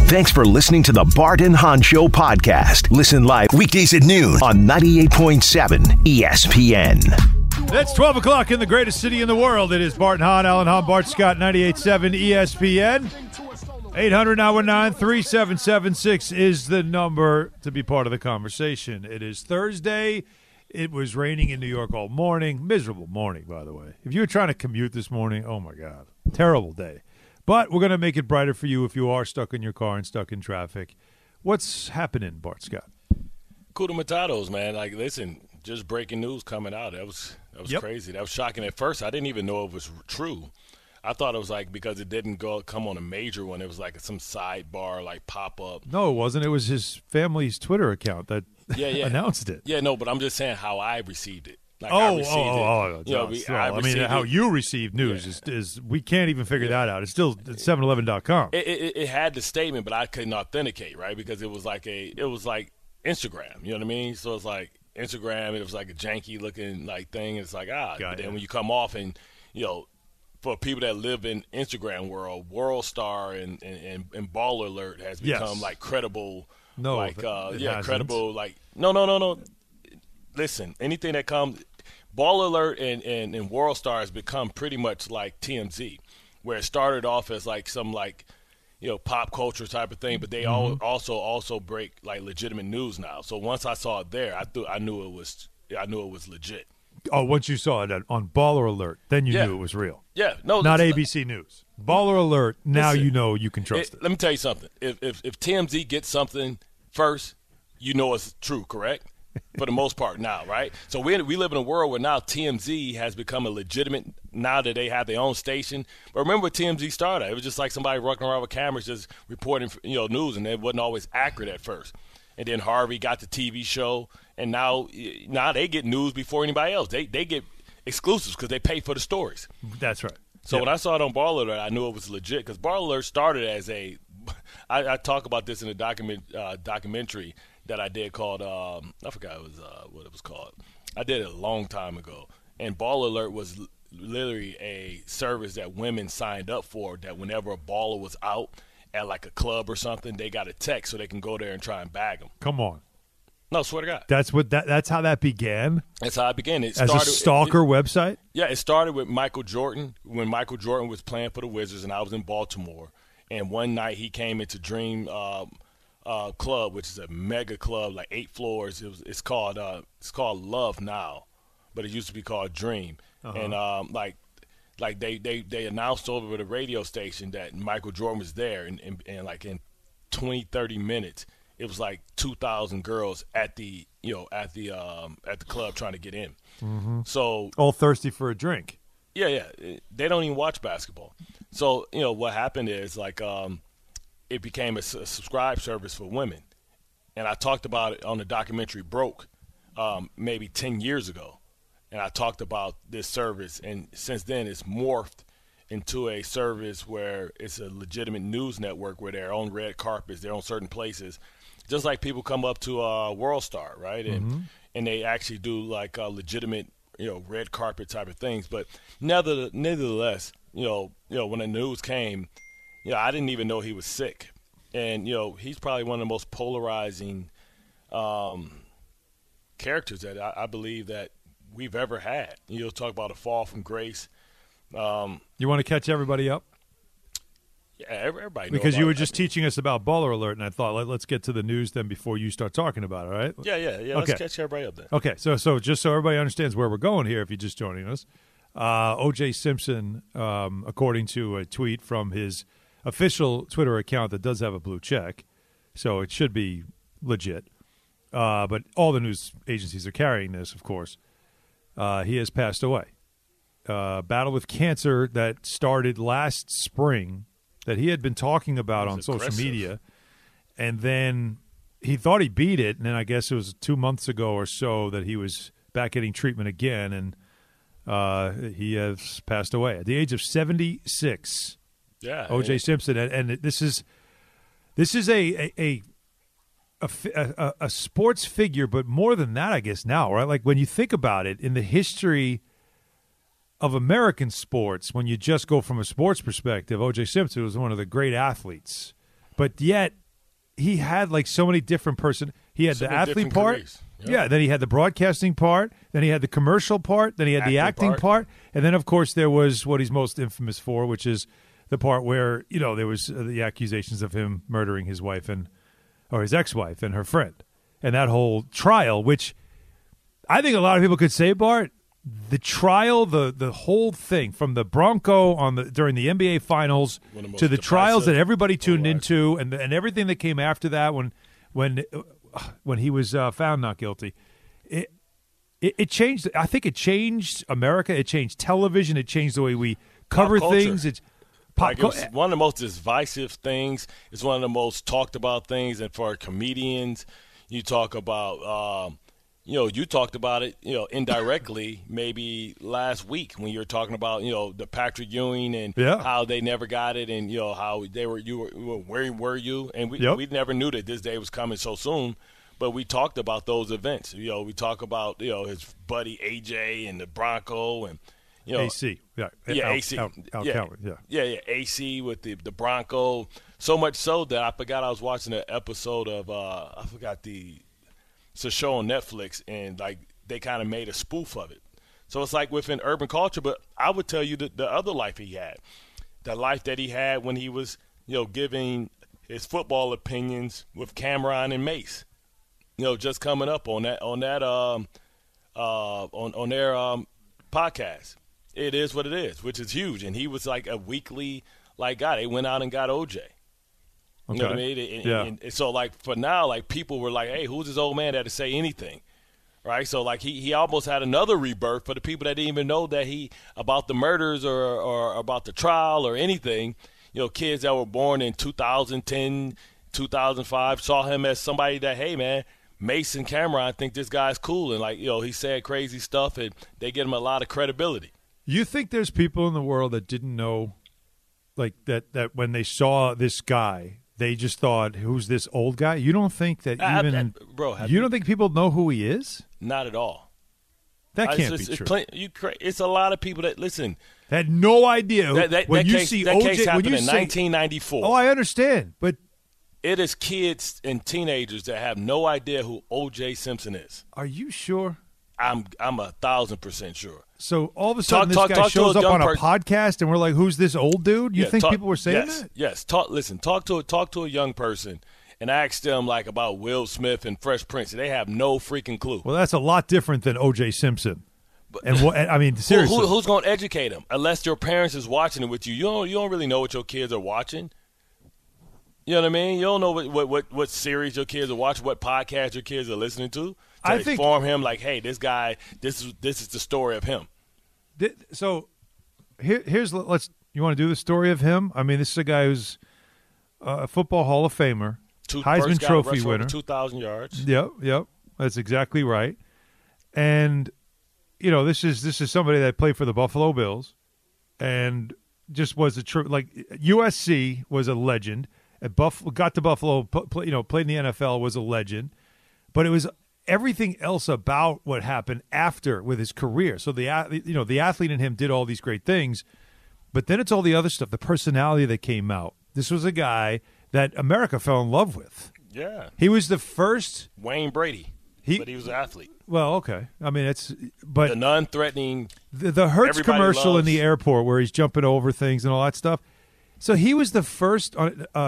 Thanks for listening to the Bart and Hahn Show podcast. Listen live weekdays at noon on 98.7 ESPN. It's 12 o'clock in the greatest city in the world. It is Bart and Hahn, Alan Hahn, Bart Scott, 98.7 ESPN. 800-919-3776 is the number to be part of the conversation. It is Thursday. It was raining in New York all morning. Miserable morning, by the way. If you were trying to commute this morning, oh, my God. Terrible day. But we're going to make it brighter for you if you are stuck in your car and stuck in traffic. What's happening, Bart Scott? Kuda Matatos, man. Like, listen, just breaking news coming out. That was crazy. That was shocking at first. I didn't even know it was true. I thought it was like because it didn't come on a major one. It was like some sidebar, like pop up. No, it wasn't. It was his family's Twitter account that announced it. Yeah, no, but I'm just saying how I received it. Like how you receive news is we can't even figure that out. It's still 711.com. It had the statement, but I couldn't authenticate, right? Because it was like Instagram. You know what I mean? So it's like Instagram. It was like a janky looking like thing. It's like but then when you come off and for people that live in Instagram world, World Star and Baller Alert has become like credible. No, like credible. Like no. Listen, anything that comes, Baller Alert and World Star has become pretty much like TMZ, where it started off as like some pop culture type of thing, but they also break like legitimate news now. So once I saw it there, I knew it was legit. Oh, once you saw it on Baller Alert, then you knew it was real. Yeah, no, not ABC News. Baller Alert. Now you know you can trust it. Let me tell you something. If TMZ gets something first, you know it's true, correct? For the most part now, right? So we live in a world where now TMZ has become a legitimate, now that they have their own station. But remember when TMZ started, it was just like somebody walking around with cameras just reporting news, and it wasn't always accurate at first. And then Harvey got the TV show, and now they get news before anybody else. They get exclusives because they pay for the stories. That's right. So when I saw it on Baller Alert, I knew it was legit because Baller Alert started as I talk about this in a documentary that I did called I forgot what it was called. I did it a long time ago. And Baller Alert was literally a service that women signed up for, that whenever a baller was out at like a club or something, they got a text so they can go there and try and bag them. Come on. No, swear to God. That's how that began? That's how it began. It started as a stalker website? Yeah, it started with Michael Jordan, when Michael Jordan was playing for the Wizards and I was in Baltimore. And one night he came into Dream Club, which is a mega club, like 8 floors. It's called Love now, but it used to be called Dream. And like they announced over the radio station that Michael Jordan was there, and like in 20-30 minutes, it was like 2,000 girls at the club trying to get in. Mm-hmm. So all thirsty for a drink. Yeah, they don't even watch basketball. So what happened is like it became a subscribe service for women, and I talked about it on the documentary Broke maybe 10 years ago, and I talked about this service, and since then it's morphed into a service where it's a legitimate news network where they're on red carpets, they're on certain places, just like people come up to World Star, right, and they actually do like legitimate red carpet type of things. But nevertheless, when the news came, I didn't even know he was sick. And, he's probably one of the most polarizing characters that I believe that we've ever had. Talk about a fall from grace. You want to catch everybody up? Yeah, everybody knows. Because you were just teaching us about Baller Alert, and I thought, let's get to the news then before you start talking about it, all right? Yeah. Okay. Let's catch everybody up then. Okay, so just so everybody understands where we're going here, if you're just joining us, O.J. Simpson, according to a tweet from his official Twitter account that does have a blue check, so it should be legit, but all the news agencies are carrying this, of course. He has passed away. Battle with cancer that started last spring, that he had been talking about on social media, and then he thought he beat it, and then I guess it was 2 months ago or so that he was back getting treatment again, and he has passed away at the age of 76. Yeah, O.J. Simpson, and this is a sports figure, but more than that, I guess now, right? Like when you think about it, in the history of American sports, when you just go from a sports perspective, O.J. Simpson was one of the great athletes but yet he had like so many different He had So the many athlete different part. careers. Yeah, then he had the broadcasting part, then he had the commercial part, then he had the acting part, and then, of course, there was what he's most infamous for, which is the part where, there was the accusations of him murdering his wife or his ex-wife and her friend. And that whole trial, which I think a lot of people could say, Bart, the trial, the whole thing, from the Bronco during the NBA Finals to the trials that everybody tuned into and everything that came after that when he was found not guilty, it changed. I think it changed America. It changed television. It changed the way we cover things. It's it was one of the most divisive things. It's one of the most talked about things. And for comedians, you talk about, you talked about it, indirectly maybe last week when you were talking about, the Patrick Ewing and how they never got it and, how they were, where were you? And we never knew that this day was coming so soon. But we talked about those events. We talk about, his buddy AJ and the Bronco and, AC. AC. AC with the Bronco. So much so that I forgot I was watching an episode of it's a show on Netflix, and like they kind of made a spoof of it. So it's like within urban culture, but I would tell you the other life he had, the life that he had when he was, giving his football opinions with Cameron and Mace, just coming up on their podcast. It is what it is, which is huge. And he was like a weekly guy. They went out and got OJ. You know what I mean? And so, for now, people were like, hey, who's this old man that to say anything? Right? So, he almost had another rebirth for the people that didn't even know that about the murders or about the trial or anything. Kids that were born in 2010, 2005 saw him as somebody that, hey, man, Mason Cameron think this guy's cool. And, he said crazy stuff, and they get him a lot of credibility. You think there's people in the world that didn't know, that when they saw this guy, they just thought, "Who's this old guy?" You don't think that you don't think people know who he is? Not at all. That can't be true. It's a lot of people that listen. Had no idea when you see OJ. Case happened in 1994. Oh, I understand, but it is kids and teenagers that have no idea who O.J. Simpson is. Are you sure? I'm 1,000% sure. So all of a sudden, this guy shows up on a podcast, and we're like, "Who's this old dude?" You think people were saying that? Yes. Talk to a young person and ask them about Will Smith and Fresh Prince. They have no freaking clue. Well, that's a lot different than O.J. Simpson. And I mean, seriously, who's going to educate them? Unless your parents is watching it with you, you don't really know what your kids are watching. You know what I mean? You don't know what series your kids are watching, what podcast your kids are listening to. I think inform him hey, this guy, this is the story of him. So here's you want to do the story of him? I mean, this is a guy who's a football Hall of Famer, Heisman Trophy winner, 2,000 yards. Yep, that's exactly right. And this is somebody that played for the Buffalo Bills, and just was USC was a legend. Got to Buffalo, played in the NFL, was a legend, but it was everything else about what happened after with his career. So the athlete in him did all these great things, but then it's all the other stuff, the personality that came out. This was a guy that America fell in love with. Yeah, he was the first Wayne Brady, but he was an athlete. Well, okay, I mean but the non-threatening, the Hertz commercial in the airport where he's jumping over things and all that stuff. So he was the first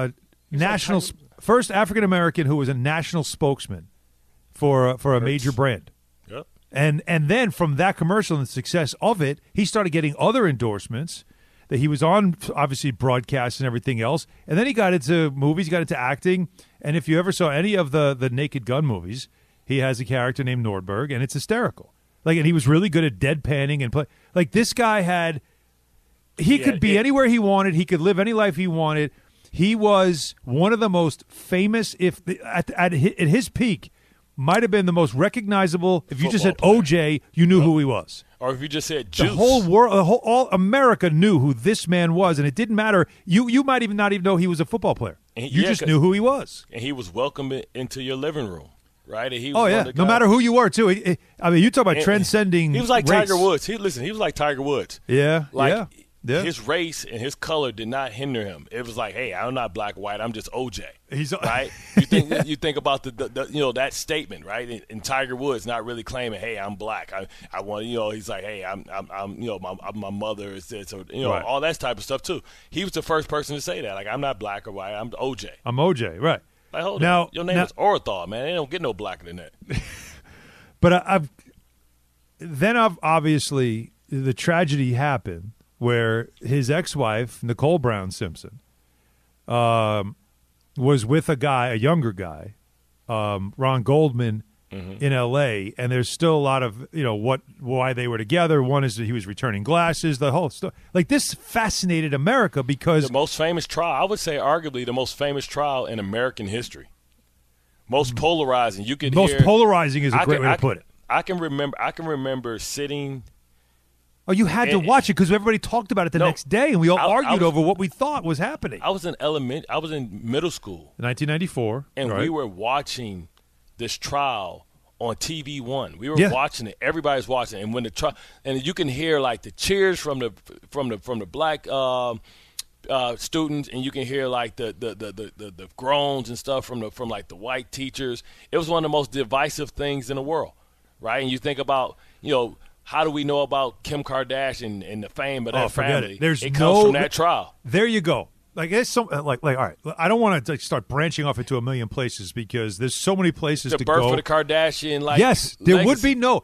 first African American who was a national spokesman for a major brand. Yep. And then from that commercial and the success of it, he started getting other endorsements that he was on, obviously broadcasts and everything else. And then he got into movies, got into acting. And if you ever saw any of the Naked Gun movies, he has a character named Nordberg, and it's hysterical. And he was really good at deadpanning and play. This guy could be anywhere he wanted. He could live any life he wanted. He was one of the most famous, at his peak, might have been the most recognizable. If you just said OJ, you knew who he was. Or if you just said Juice. The whole world, all America knew who this man was, and it didn't matter. You might even not even know he was a football player. You just knew who he was. And he was welcomed into your living room, right? And he was no matter who you were, too. I mean, you talk about transcending. He was like race. Tiger Woods. He was like Tiger Woods. Yeah, Yeah. His race and his color did not hinder him. It was like, hey, I'm not black or white. I'm just OJ. Right? You think about the that statement, right? And Tiger Woods not really claiming, hey, I'm black. I want he's like, hey, I'm my mother is this, or right. all that type of stuff too. He was the first person to say that. Like, I'm not black or white. I'm OJ. I'm OJ. Right. Like, hold on. Your name is Orenthal, man. They don't get no blacker than that. But I've obviously the tragedy happened where his ex-wife, Nicole Brown Simpson, was with a younger guy, Ron Goldman, in L.A., and there's still a lot of, why they were together. One is that he was returning glasses, the whole stuff. Like, this fascinated America because... The most famous trial, I would say arguably the most famous trial in American history. Most polarizing. Polarizing is a great way to put it. I can remember sitting... Oh, you had to watch it because everybody talked about it the next day, and we all argued over what we thought was happening. I was in middle school, 1994, and we were watching this trial on TV One. We were watching it; everybody's watching it. And when the trial, and you can hear like the cheers from the black students, and you can hear like the groans and stuff from like the white teachers. It was one of the most divisive things in the world, right? And you think about how do we know about Kim Kardashian and the fame of that family? It comes from that trial. There you go. Like, there's some all right. I don't want to start branching off into a million places because there's so many places to go. The birth of the Kardashian, yes, there would be no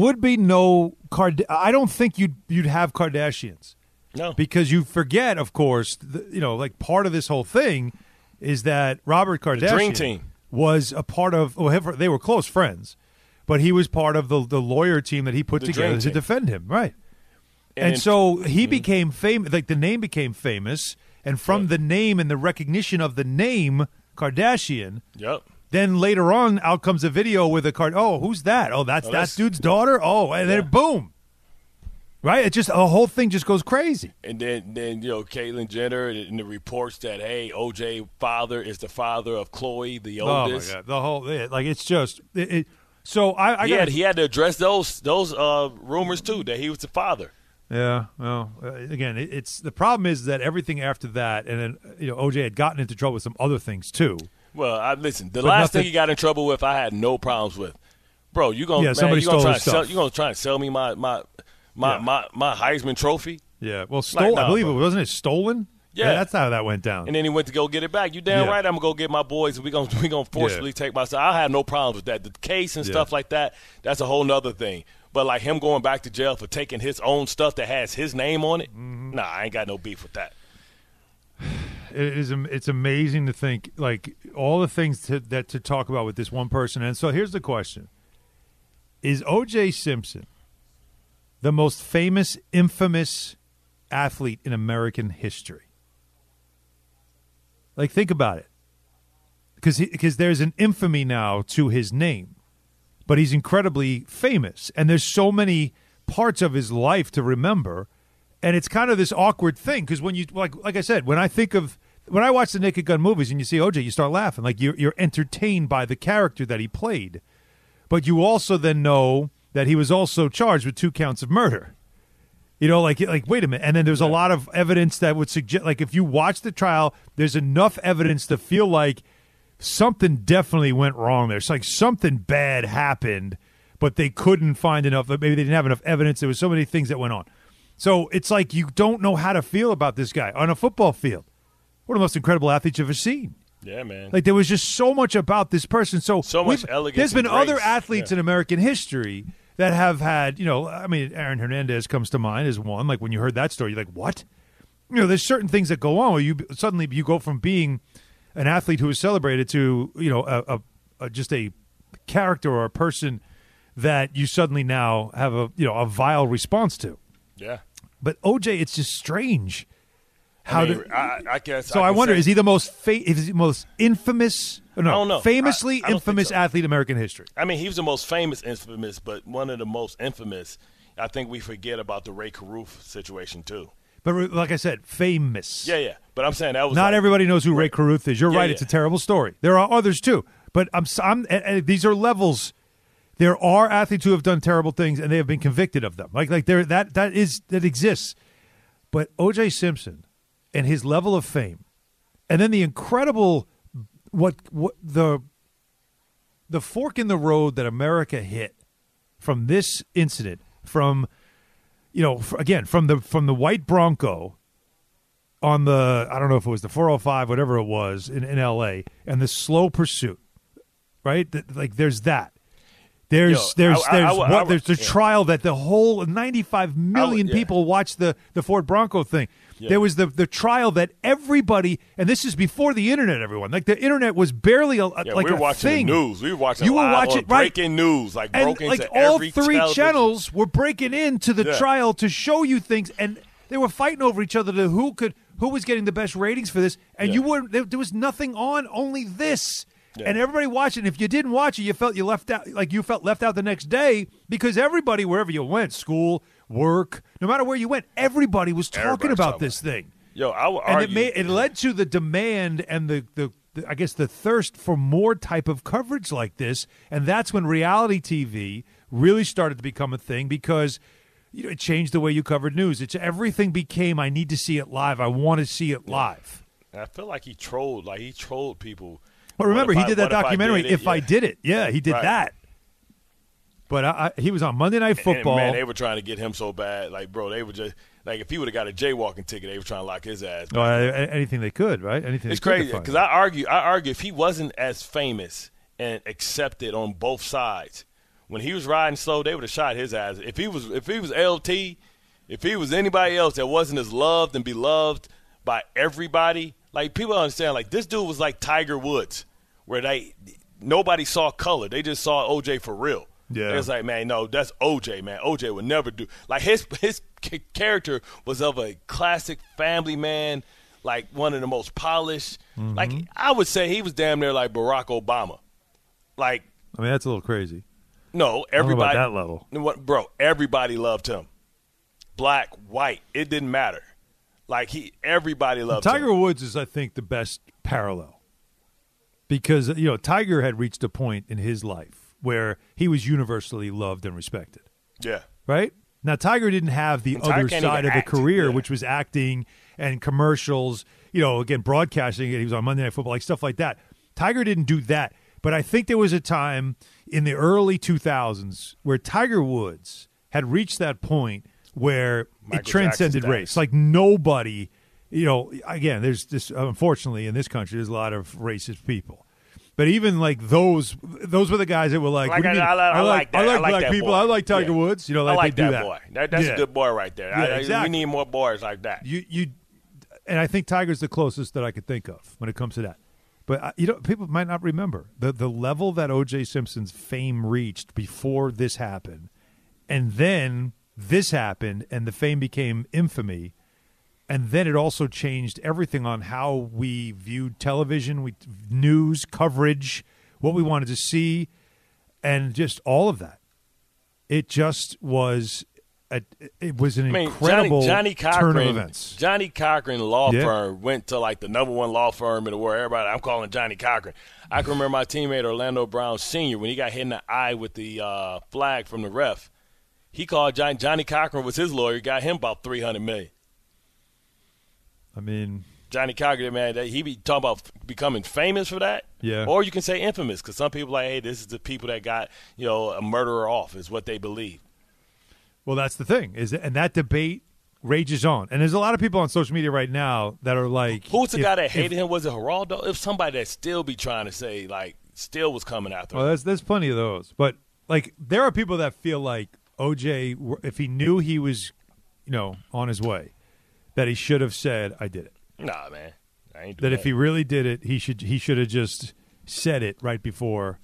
I don't think you'd have Kardashians. No, because you forget, of course, like part of this whole thing is that Robert Kardashian, the Dream Team, was a part of. They were close friends. But he was part of the lawyer team that he put together to defend him, right? And so he became famous. Like, the name became famous, and from the name and the recognition of the name Kardashian, then later on, out comes a video with oh, who's that? Oh, that's that dude's daughter? Oh, and then boom. Right? It just, the whole thing just goes crazy. And then Caitlyn Jenner and the reports that, hey, OJ father is the father of Khloe, the oldest. Oh, my God. The whole, it's just, so he had to address those rumors too, that he was the father. Yeah, well, again, it's the problem is that everything after that, and then OJ had gotten into trouble with some other things too. Well, listen, the last thing he got in trouble with, I had no problems with. Bro, you gonna try and sell me my Heisman Trophy? Yeah, well, stolen. I believe it wasn't it stolen. Yeah, that's how that went down. And then he went to go get it back. You damn right, I'm gonna go get my boys, and we gonna forcefully take my side. I have no problems with that. The case and stuff like that, that's a whole nother thing. But like him going back to jail for taking his own stuff that has his name on it, nah, I ain't got no beef with that. It's amazing to think like all the things to talk about with this one person. And so here's the question: is O.J. Simpson the most famous, infamous athlete in American history? Like, think about it, because there's an infamy now to his name, but he's incredibly famous, and there's so many parts of his life to remember, and it's kind of this awkward thing because when you like I said, when I watch the Naked Gun movies and you see OJ, you start laughing, like you're entertained by the character that he played, but you also then know that he was also charged with 2 counts of murder. Like wait a minute. And then there's a lot of evidence that would suggest, like, if you watch the trial, there's enough evidence to feel like something definitely went wrong there. It's like something bad happened, but they couldn't find enough. Maybe they didn't have enough evidence. There was so many things that went on. So it's like you don't know how to feel about this guy on a football field. One of the most incredible athletes you've ever seen. Yeah, man. Like, there was just so much about this person. So much elegance. There's been and grace. other athletes in American history that have had, Aaron Hernandez comes to mind as one. Like, when you heard that story, you're like, what? There's certain things that go on where you go from being an athlete who is celebrated to, just a character or a person that you suddenly now have a vile response to. Yeah. But OJ, it's just strange. I guess. So I wonder, is he the most infamous? No, I don't know. Famously I don't infamous think so. athlete in American history. I mean, he was the most famous infamous, but one of the most infamous. I think we forget about the Ray Caruth situation too. But like I said, famous. Yeah. But I'm saying that was not everybody knows who Ray Caruth is. You're right; yeah. It's a terrible story. There are others too, but these are levels. There are athletes who have done terrible things, and they have been convicted of them. Like there that exists. But O.J. Simpson and his level of fame, and then the incredible what the fork in the road that America hit from this incident, from from the white Bronco on the, I don't know if it was the 405, whatever it was in L.A., and the slow pursuit, right? There's that. There's the trial that the whole 95 million people watched the Ford Bronco thing. Yeah. There was the trial that everybody, and this is before the internet, everyone. Like, the internet was barely we were watching thing. The news. We were watching breaking news, and broke into all every three television. channels were breaking into the trial to show you things, and they were fighting over each other to who was getting the best ratings for this, and you weren't. There was nothing on, only this. Yeah. And everybody watching. If you didn't watch it, you felt left out. Like, you felt left out the next day, because everybody, wherever you went, school, work, no matter where you went, everybody was talking about this thing. Yo, I would argue, and it led to the demand and the I guess the thirst for more type of coverage like this, and that's when reality TV really started to become a thing, because it changed the way you covered news. Everything became, I need to see it live. I want to see it live. And I feel like he trolled people. Well, remember, he did that documentary, If I Did It. Yeah, he did that. But he was on Monday Night Football. And, man, they were trying to get him so bad. Like, bro, they were just – like, if he would have got a jaywalking ticket, they were trying to lock his ass. Oh, anything they could, right? Anything. It's crazy, because I argue if he wasn't as famous and accepted on both sides, when he was riding slow, they would have shot his ass. If he was LT, if he was anybody else that wasn't as loved and beloved by everybody, like, people understand, like, this dude was like Tiger Woods, where nobody saw color. They just saw OJ for real. Yeah. It's like, man, no, that's OJ, man. OJ would never do. Like, his character was of a classic family man, like one of the most polished. Mm-hmm. Like, I would say he was damn near like Barack Obama. Like, I mean, that's a little crazy. No, everybody. I don't know about that level. Bro, everybody loved him. Black, white, it didn't matter. Like, everybody loved him. Tiger Woods is, I think, the best parallel. Because, Tiger had reached a point in his life where he was universally loved and respected. Yeah. Right? Now, Tiger didn't have the other side of the career, which was acting and commercials, again, broadcasting. He was on Monday Night Football, like stuff like that. Tiger didn't do that. But I think there was a time in the early 2000s where Tiger Woods had reached that point where it transcended race. Like, nobody... again, there's this, unfortunately, in this country, there's a lot of racist people. But even like those were the guys that were like, I like black people. Boy. I like Tiger Woods. I like they do that boy. That's a good boy right there. Yeah, exactly. We need more boys like that. And I think Tiger's the closest that I could think of when it comes to that. But people might not remember the level that O.J. Simpson's fame reached before this happened, and then this happened, and the fame became infamy. And then it also changed everything on how we viewed television, news coverage, what we wanted to see, and just all of that. It just was an incredible turn of events. Johnny Cochran law firm went to like the number one law firm in the world. Everybody, I'm calling Johnny Cochran. I can remember my teammate Orlando Brown Sr. when he got hit in the eye with the flag from the ref. He called Johnny Cochran was his lawyer, got him about $300 million. I mean, Johnny Cochran, man, he be talking about becoming famous for that. Yeah. Or you can say infamous, because some people are like, hey, this is the people that got a murderer off, is what they believe. Well, that's the thing, and that debate rages on. And there's a lot of people on social media right now that are like, who's the guy that hated him? Was it Geraldo? If somebody that still be trying to say like still was coming after him. Well, there's plenty of those, but like there are people that feel like OJ, if he knew he was, on his way, that he should have said, "I did it." Nah, man, I ain't do that. If he really did it, he should have just said it right before.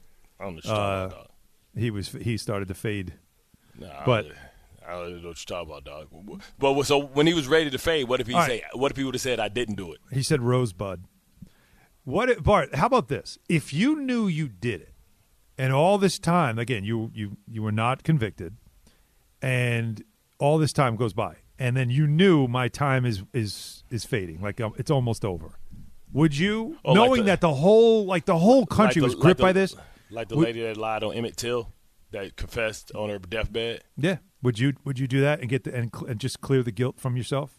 He started to fade. Nah, but I don't know what you're talking about, dog. But so when he was ready to fade, what if he What if he would have said, "I didn't do it"? He said, "Rosebud." Bart? How about this? If you knew you did it, and all this time, again, you were not convicted, and all this time goes by. And then you knew my time is fading, like it's almost over. Would you, knowing that the whole country was gripped by this, like the lady that lied on Emmett Till, that confessed on her deathbed? Yeah. Would you do that and and just clear the guilt from yourself?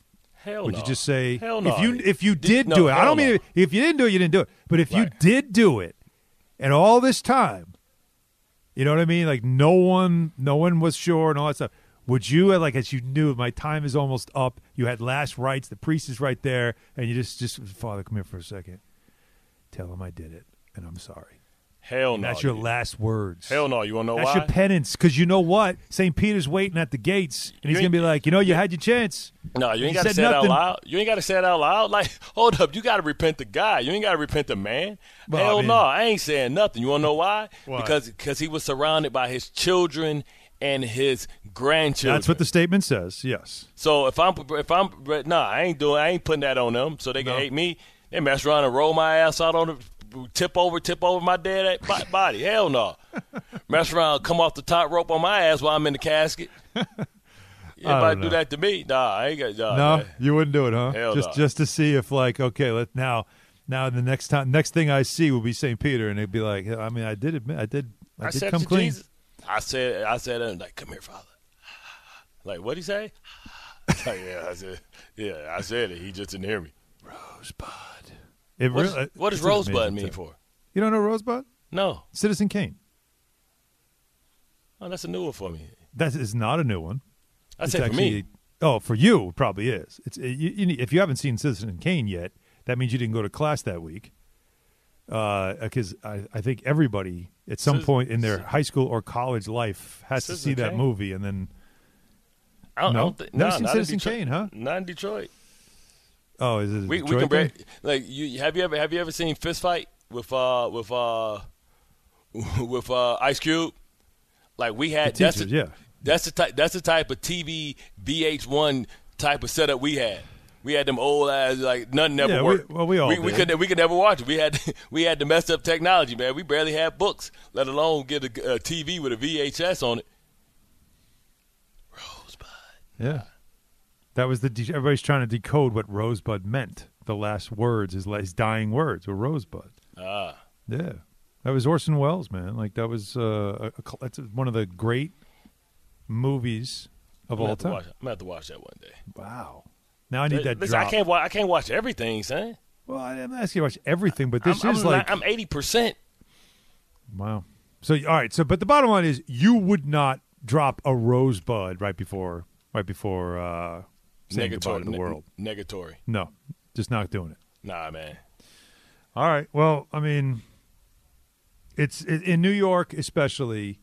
Hell Would no. you just say Hell no. if you did No, do it? I hell don't mean no. if you didn't do it, you didn't do it. But if you Right. did do it, and all this time, you know what I mean? Like no one was sure and all that stuff. Would you, like, as you knew my time is almost up, you had last rites, the priest is right there, and you just Father, come here for a second. Tell him I did it, and I'm sorry. Hell And no. that's your dude. last words. Hell no. You want to know That's why? your penance, because you know what? St. Peter's waiting at the gates, and he's You going to be like, you had your chance. No, you ain't You got to said say it out nothing. loud. You ain't got to say it out loud. Like, hold up, you got to repent the guy. You ain't got to repent the man. Well, Hell I mean- no, I ain't saying nothing. You want to know why? Why? Because he was surrounded by his children and his grandchildren. That's what the statement says, yes. So if I'm I ain't putting that on them so they can No. hate me. They mess around and roll my ass out on the tip over my dead body. Hell no. Mess around, come off the top rope on my ass while I'm in the casket. Everybody do know. that to me? Nah, I ain't got. No, man. you wouldn't do it, huh? Hell no. Just to see if, like, okay, now the next thing I see will be St. Peter, and it'd be like, I mean, I did admit, I did said come to clean. Jesus, I said, like, come here, Father. Like, what'd he say? Like, I said it. He just didn't hear me. Rosebud. What does Rosebud mean for? You don't know Rosebud? No. Citizen Kane. Oh, that's a new one for me. That is not a new one. I It's said for me. Oh, for you, it probably is. It's if you haven't seen Citizen Kane yet, that means you didn't go to class that week. Because I think everybody at some point in their high school or college life has to see Citizen that Kane? movie, and then I don't think, never no, seen not in Citizen Detroit. Kane, huh? Not in Detroit. Oh, is it? A We Detroit can thing? like you have you ever seen Fist Fight with Ice Cube? Like we had The teachers, yeah. That's the type of TV VH1 type of setup we had. We had them old ass like nothing ever Yeah, worked. we all we did. could never watch it. We had the messed up technology, man. We barely had books, let alone get a TV with a VHS on it. Rosebud. Yeah. That was everybody's trying to decode what Rosebud meant. The last words, his dying words, were Rosebud. Ah. Yeah, that was Orson Welles, man. Like that was that's one of the great movies of all time. I'm gonna have to watch that one day. Wow. Now I need that Listen, drop. I can't watch everything, son. Well, I'm not asking you to watch everything, but this is I'm 80%. Wow. So all right. So, but the bottom line is, you would not drop a Rosebud right before saying goodbye to the world. Negatory. No, just not doing it. Nah, man. All right. Well, I mean, it's in New York, especially.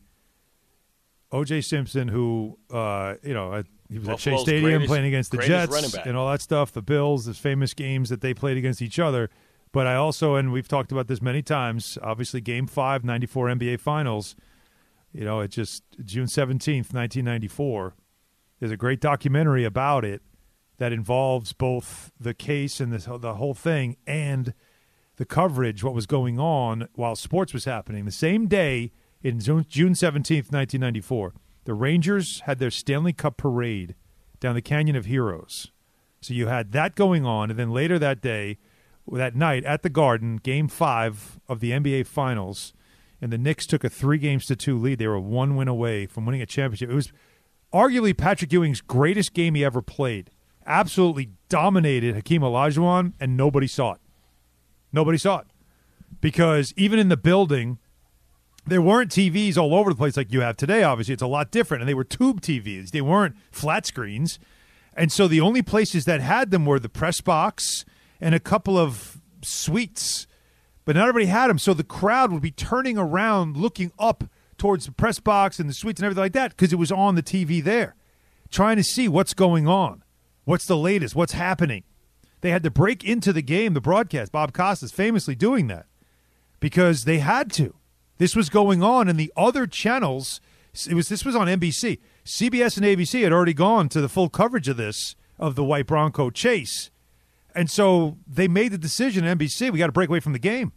O.J. Simpson, who he was at Shea Buffalo's Stadium playing against the greatest running Jets back. and all that stuff. The Bills, the famous games that they played against each other. But I also, and we've talked about this many times. Obviously, Game 5, '94 NBA Finals. It just June 17th, 1994. There's a great documentary about it that involves both the case and the whole thing and the coverage, what was going on while sports was happening. The same day, in June 17th, 1994, the Rangers had their Stanley Cup parade down the Canyon of Heroes. So you had that going on, and then later that day, that night at the Garden, Game 5 of the NBA Finals, and the Knicks took a 3-2 lead. They were 1 win away from winning a championship. It was arguably Patrick Ewing's greatest game he ever played. Absolutely dominated Hakeem Olajuwon, and nobody saw it. Nobody saw it. Because even in the building, there weren't TVs all over the place like you have today, obviously. It's a lot different. And they were tube TVs. They weren't flat screens. And so the only places that had them were the press box and a couple of suites. But not everybody had them. So the crowd would be turning around, looking up towards the press box and the suites and everything like that because it was on the TV there, trying to see what's going on, what's the latest, what's happening. They had to break into the game, the broadcast. Bob Costas famously doing that because they had to. This was going on, and the other channels, this was on NBC. CBS and ABC had already gone to the full coverage of this, of the White Bronco chase. And so they made the decision, NBC, we got to break away from the game.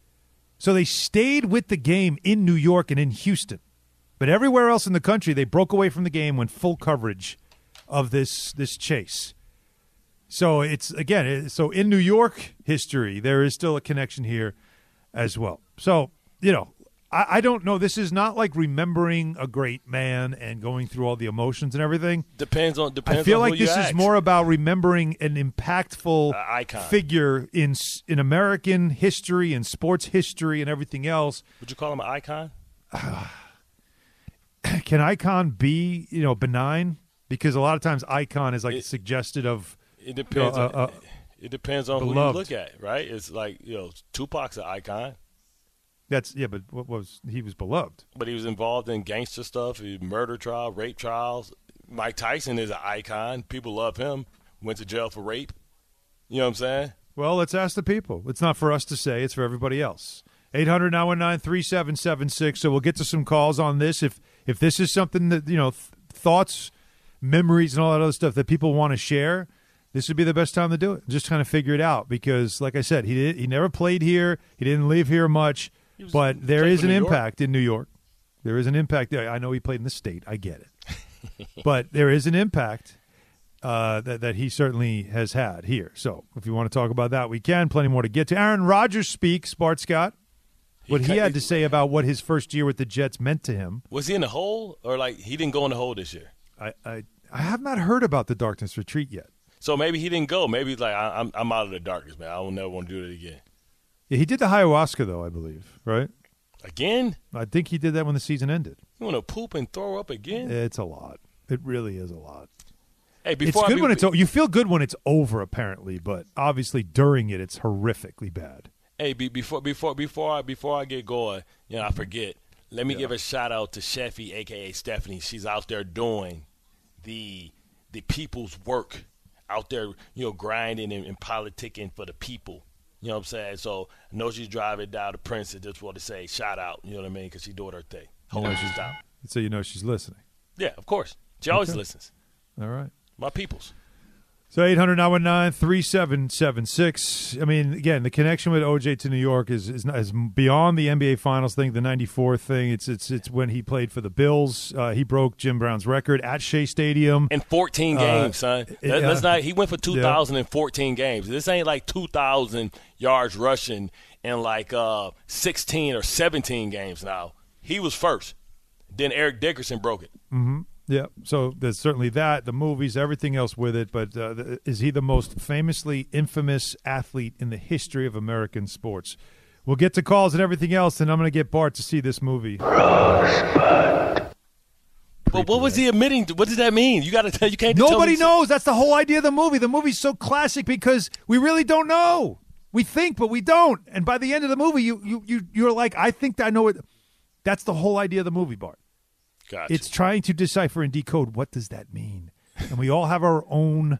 So they stayed with the game in New York and in Houston. But everywhere else in the country, they broke away from the game when full coverage of this chase. So so in New York history, there is still a connection here as well. So, I don't know. This is not like remembering a great man and going through all the emotions and everything. Depends on I feel on like who you this ask. is more about remembering an impactful icon figure in American history and sports history and everything else. Would you call him an icon? Can icon be, benign? Because a lot of times icon is like suggested of. It depends. It depends on beloved. who you look at, right? It's like Tupac's an icon. But he was beloved. But he was involved in gangster stuff, murder trial, rape trials. Mike Tyson is an icon. People love him. Went to jail for rape. You know what I'm saying? Well, let's ask the people. It's not for us to say. It's for everybody else. 800-919-3776. So we'll get to some calls on this. If this is something that, thoughts, memories, and all that other stuff that people want to share, this would be the best time to do it. Just kind of figure it out because, like I said, he never played here. He didn't live here much. But there is an impact in New York. There is an impact there. I know he played in the state. I get it. But there is an impact that he certainly has had here. So if you want to talk about that, we can. Plenty more to get to. Aaron Rodgers speaks, Bart Scott. What he had to say about what his first year with the Jets meant to him. Was he in the hole or he didn't go in the hole this year? I have not heard about the darkness retreat yet. So maybe he didn't go. Maybe he's like, I'm out of the darkness, man. I will never want to do it again. Yeah, he did the ayahuasca, though, I believe, right? Again? I think he did that when the season ended. You want to poop and throw up again? It's a lot. It really is a lot. Hey, it's good when it's you feel good when it's over, apparently, but obviously during it, it's horrifically bad. Hey, before I get going, I forget. Let me give a shout out to Sheffy, aka Stephanie. She's out there doing the people's work, out there, grinding and politicking for the people. You know what I'm saying? So I know she's driving down to Prince. I just want to say shout out. You know what I mean? Because she's doing her thing. She's down. So she's listening. Yeah, of course. She always listens. All right. My peoples. So 800-919-3776. I mean, again, the connection with OJ to New York is beyond the NBA Finals thing, the '94 thing. It's when he played for the Bills. He broke Jim Brown's record at Shea Stadium in 14 games, son. That's not. He went for 2,014 games. This ain't like 2,000 yards rushing in 16 or 17 games. Now he was first. Then Eric Dickerson broke it. Mm-hmm. Yeah, so there's certainly that, the movies, everything else with it. But is he the most famously infamous athlete in the history of American sports? We'll get to calls and everything else, and I'm going to get Bart to see this movie. Rosebud. But what was he admitting to? What does that mean? You got to tell. You can't. Nobody knows. That's the whole idea of the movie. The movie's so classic because we really don't know. We think, but we don't. And by the end of the movie, you're like, I think I know it. That's the whole idea of the movie, Bart. Gotcha. It's trying to decipher and decode what does that mean, and we all have our own.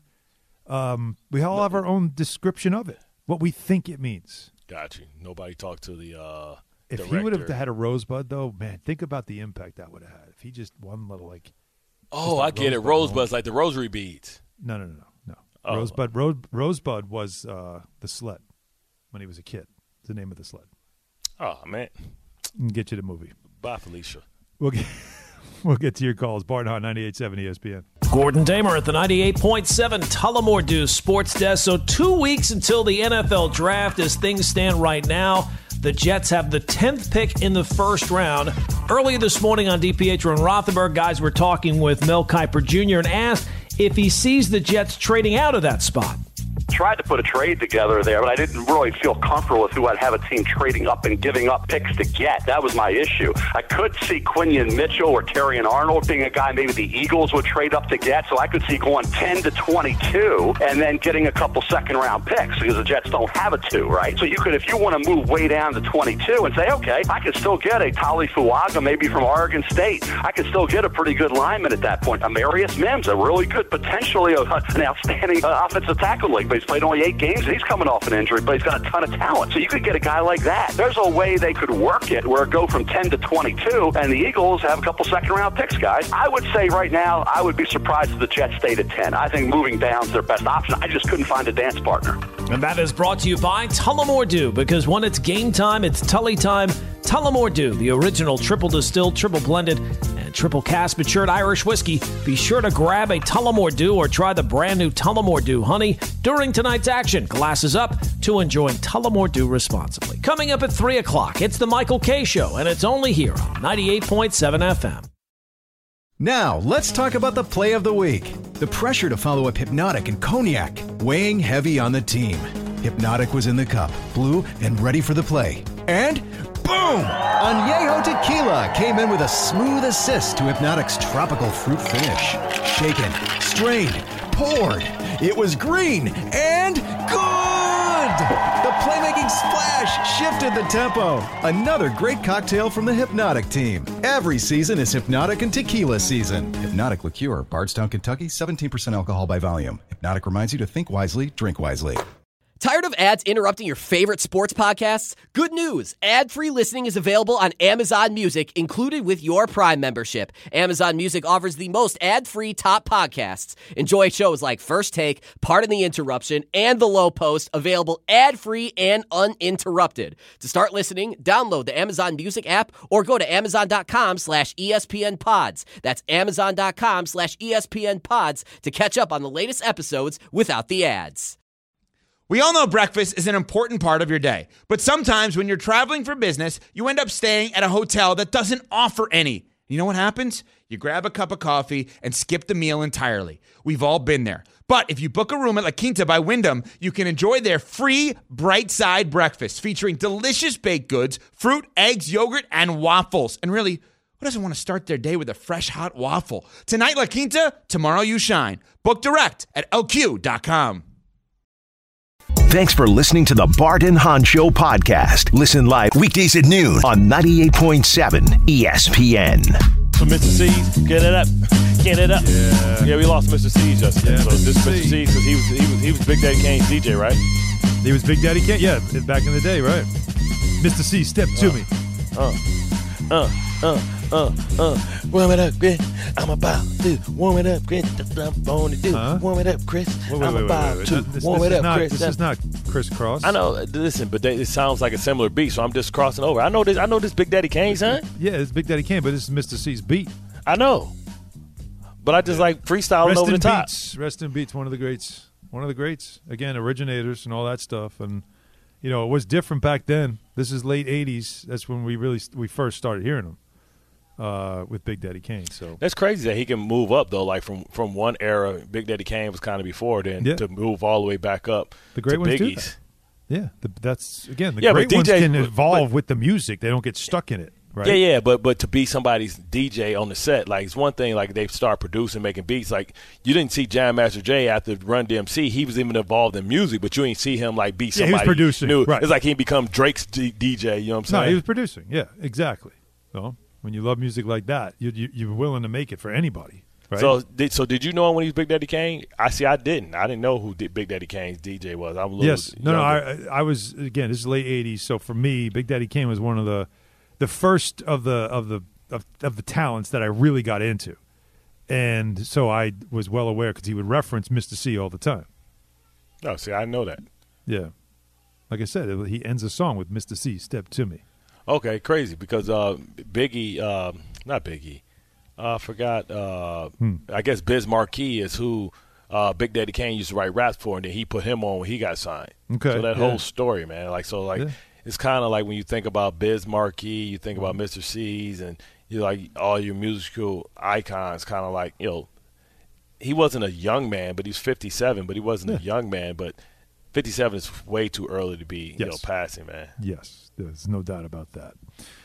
Have our own description of it, what we think it means. Got you. Nobody talked to the. If director. He would have had a Rosebud, though, man, think about the impact that would have had. If he just one little Oh, I get it. Rosebud's like the rosary beads. No. Oh. Rosebud was the sled when he was a kid. It's the name of the sled. Oh man. And get you the movie. Bye, Felicia. We'll get to your calls. Bart Hahn, 98.7 ESPN. Gordon Damer at the 98.7 Tullamore Dew Sports Desk. So 2 weeks until the NFL Draft as things stand right now. The Jets have the 10th pick in the first round. Earlier this morning on DiPietro and Rothenberg, guys were talking with Mel Kiper Jr. and asked if he sees the Jets trading out of that spot. Tried to put a trade together there, but I didn't really feel comfortable with who I'd have a team trading up and giving up picks to get. That was my issue. I could see Quinion Mitchell or Terrion Arnold being a guy maybe the Eagles would trade up to get, so I could see going 10 to 22 and then getting a couple second-round picks because the Jets don't have a 2, right? So you could, if you want to move way down to 22 and say, okay, I could still get a Tali Fuaga maybe from Oregon State. I could still get a pretty good lineman at that point. Amarius Mims, a really good, potentially an outstanding offensive tackle league, but he's played only 8 games, and he's coming off an injury, but he's got a ton of talent. So you could get a guy like that. There's a way they could work it where it go from 10 to 22, and the Eagles have a couple second-round picks, guys. I would say right now, I would be surprised if the Jets stayed at 10. I think moving down is their best option. I just couldn't find a dance partner. And that is brought to you by Tullamore Dew, because when it's game time, it's Tully time. Tullamore Dew, the original triple distilled, triple blended, and triple cask matured Irish whiskey. Be sure to grab a Tullamore Dew or try the brand new Tullamore Dew Honey during tonight's action. Glasses up to enjoying Tullamore Dew responsibly. Coming up at 3 o'clock, it's the Michael K. Show, and it's only here on 98.7 FM. Now, let's talk about the play of the week. The pressure to follow up Hypnotic and Cognac, weighing heavy on the team. Hypnotic was in the cup, blue, and ready for the play. And boom! Añejo Tequila came in with a smooth assist to Hypnotic's tropical fruit finish. Shaken, strained, poured. It was green and good! The playmaking splash shifted the tempo. Another great cocktail from the Hypnotic team. Every season is Hypnotic and Tequila season. Hypnotic Liqueur, Bardstown, Kentucky, 17% alcohol by volume. Hypnotic reminds you to think wisely, drink wisely. Tired of ads interrupting your favorite sports podcasts? Good news! Ad-free listening is available on Amazon Music, included with your Prime membership. Amazon Music offers the most ad-free top podcasts. Enjoy shows like First Take, Pardon the Interruption, and The Low Post, available ad-free and uninterrupted. To start listening, download the Amazon Music app or go to Amazon.com/ESPN Pods. That's Amazon.com/ESPN Pods to catch up on the latest episodes without the ads. We all know breakfast is an important part of your day, but sometimes when you're traveling for business, you end up staying at a hotel that doesn't offer any. You know what happens? You grab a cup of coffee and skip the meal entirely. We've all been there. But if you book a room at La Quinta by Wyndham, you can enjoy their free Bright Side breakfast featuring delicious baked goods, fruit, eggs, yogurt, and waffles. And really, who doesn't want to start their day with a fresh hot waffle? Tonight, La Quinta, tomorrow you shine. Book direct at LQ.com. Thanks for listening to the Bart and Hahn Show podcast. Listen live weekdays at noon on 98.7 ESPN. So Mr. C's, get it up. Get it up. Yeah, we lost Mr. C's yesterday. So this Mr. C's, because he was Big Daddy Kane's DJ, right? He was Big Daddy Kane, yeah, back in the day, right? Mr. C, step to me. Warm it up, Chris. I'm about to warm it up, Chris. That's what I'm going to do. Warm it up, Chris. I'm about to warm it up, Chris. This is not crisscross. I know. Listen, but it sounds like a similar beat, so I'm just crossing over. I know this Big Daddy Kane, son. Yeah, it's Big Daddy Kane, but this is Mr. C's beat. I know. But I just like freestyling over the top. Rest in Beats, one of the greats. One of the greats. Again, originators and all that stuff. And, you know, it was different back then. This is late 80s. That's when we first started hearing them. With Big Daddy Kane, so that's crazy that he can move up though. Like from one era, Big Daddy Kane was kind of before then to move all the way back up. The great to ones Biggie's. do that. Yeah, that's again the great ones can evolve with the music. They don't get stuck in it. Right? Yeah, but to be somebody's DJ on the set, like it's one thing. Like they start producing, making beats. Like you didn't see Jam Master Jay after Run DMC. He was even involved in music, but you didn't see him like be somebody he was producing. new. Right. It's like he become Drake's DJ. You know what I'm saying? No, he was producing. Yeah, exactly. So when you love music like that, you're willing to make it for anybody. Right? So did you know him when he was Big Daddy Kane? I didn't. I didn't know who Big Daddy Kane's DJ was. I'm a little younger. I was, again, this is late 80s, so for me, Big Daddy Kane was one of the first of the talents that I really got into. And so I was well aware because he would reference Mr. C all the time. Oh, see, I know that. Yeah. Like I said, he ends a song with Mr. C, Step to Me. Okay, crazy because Biggie, not Biggie, I forgot. I guess Biz Markie is who Big Daddy Kane used to write raps for, and then he put him on when he got signed. Okay, so that whole story, man, it's kind of like when you think about Biz Markie, you think about Mr. C's, and you like all your musical icons. Kind of like he wasn't a young man, but he's 57, but he wasn't a young man, but 57 is way too early to be passing, man. Yes, there's no doubt about that.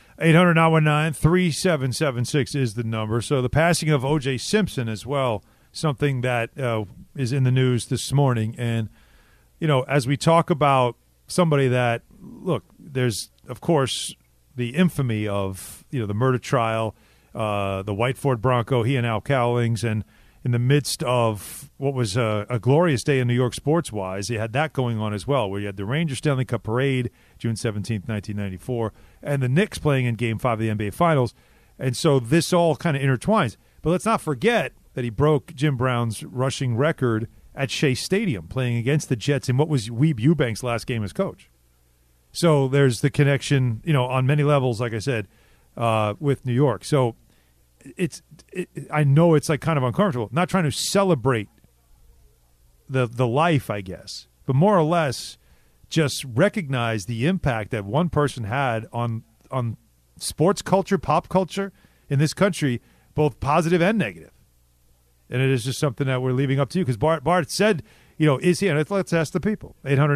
800-919-3776 is the number. So the passing of O.J. Simpson as well, something that is in the news this morning. And, as we talk about somebody that, look, there's, of course, the infamy of, the murder trial, the White Ford Bronco, he and Al Cowlings, and in the midst of what was a glorious day in New York sports-wise, you had that going on as well, where you had the Rangers Stanley Cup Parade, June 17th, 1994, and the Knicks playing in Game 5 of the NBA Finals. And so this all kind of intertwines. But let's not forget that he broke Jim Brown's rushing record at Shea Stadium, playing against the Jets in what was Weeb Eubank's last game as coach. So there's the connection, on many levels, like I said, with New York. So I know it's like kind of uncomfortable. Not trying to celebrate the life, I guess, but more or less just recognize the impact that one person had on sports culture, pop culture in this country, both positive and negative. And it is just something that we're leaving up to you because Bart said, is he? And let's ask the people.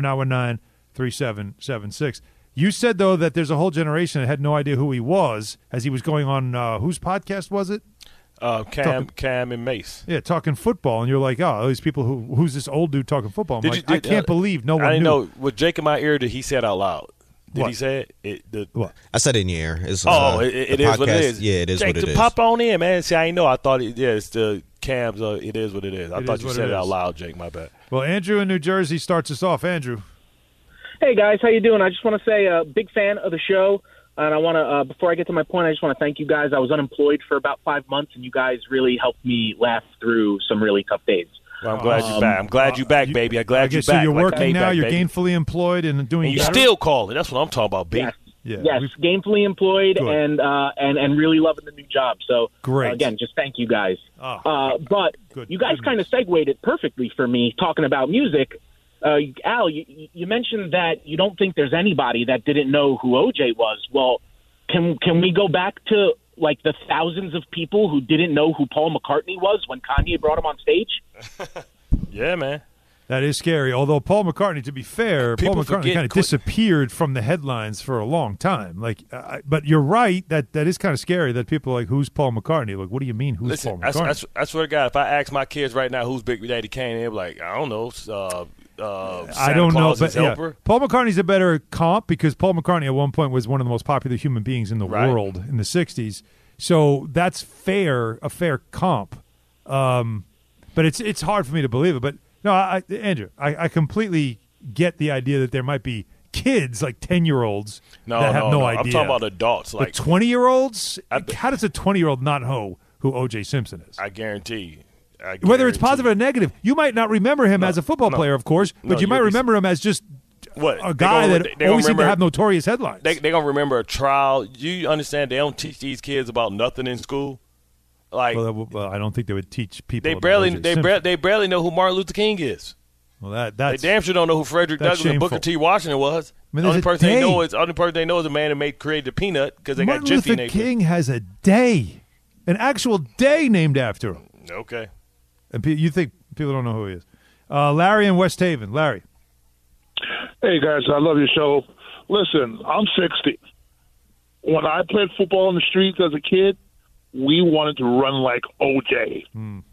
800-919-3776. You said, though, that there's a whole generation that had no idea who he was as he was going on, whose podcast was it? Cam and Mace. Yeah, talking football. And you're like, oh, these people, who's this old dude talking football? I can't believe no one knew. I didn't know. Was Jake in my ear that he said out loud? Did What? he say it? What? I said it in your ear. It's, it is what it is. Yeah, it is Jake, what it is. Pop on in, man. See, I didn't know. I thought it's the Cam's. It is what it is. I thought you said it out loud, Jake. My bad. Well, Andrew in New Jersey starts us off. Andrew. Hey, guys. How you doing? I just want to say big fan of the show. And I want to, before I get to my point, I just want to thank you guys. I was unemployed for about 5 months, and you guys really helped me laugh through some really tough days. Well, I'm glad you're back. I'm glad you're back, baby. I'm glad you're back. So you're like working now. You're baby. gainfully employed and doing. And you better? still calling. That's what I'm talking about, baby. Yes, gainfully employed and really loving the new job. So great. Again, just thank you guys. But good. You guys kind of segued it perfectly for me talking about music. Al, you mentioned that you don't think there's anybody that didn't know who OJ was. Well, can we go back to like the thousands of people who didn't know who Paul McCartney was when Kanye brought him on stage? Yeah, man. That is scary. Although Paul McCartney, to be fair, Paul McCartney kind of disappeared from the headlines for a long time. But you're right that is kind of scary. That people are like, who's Paul McCartney? Like, what do you mean, who's Paul McCartney? I swear to God, if I ask my kids right now who's Big Daddy Kane, they'll be like, I don't know. I don't know, but Paul McCartney's a better comp because Paul McCartney at one point was one of the most popular human beings in the world in the 60s. So that's a fair comp. But it's hard for me to believe it. But no, Andrew, I completely get the idea that there might be kids, like 10-year-olds, that have no idea. I'm talking about adults. Like 20-year-olds? How does a 20-year-old not know who O.J. Simpson is? I guarantee you. Whether it's positive or negative, you might not remember him as a football player, of course, but you might remember him as just a guy that always seemed to have notorious headlines. They're going to remember a trial. You understand they don't teach these kids about nothing in school? Like, well, I don't think they would teach people. They barely know who Martin Luther King is. Well, they damn sure don't know who Frederick Douglass and Booker T. Washington was. I mean, the only person they know is a man that created the peanut because they got Jiffy. Martin Luther King has a day, an actual day named after him. Okay. And you think people don't know who he is? Larry in West Haven. Larry. Hey, guys, I love your show. Listen, I'm 60. When I played football in the streets as a kid, we wanted to run like OJ.